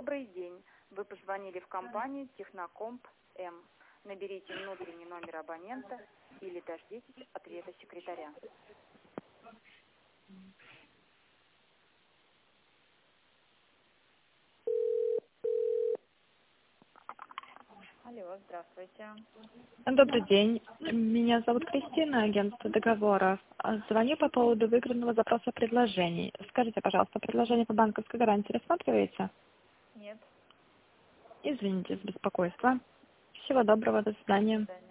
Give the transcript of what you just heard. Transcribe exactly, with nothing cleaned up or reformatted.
Добрый день. Вы позвонили в компанию Технокомп М. Наберите внутренний номер абонента или дождитесь ответа секретаря. Алло, здравствуйте. Добрый день. Меня зовут Кристина, агентство договоров. Звоню по поводу выигранного запроса предложений. Скажите, пожалуйста, предложение по банковской гарантии рассматриваете? Нет. Извините за беспокойство. Всего доброго, до свидания. До свидания.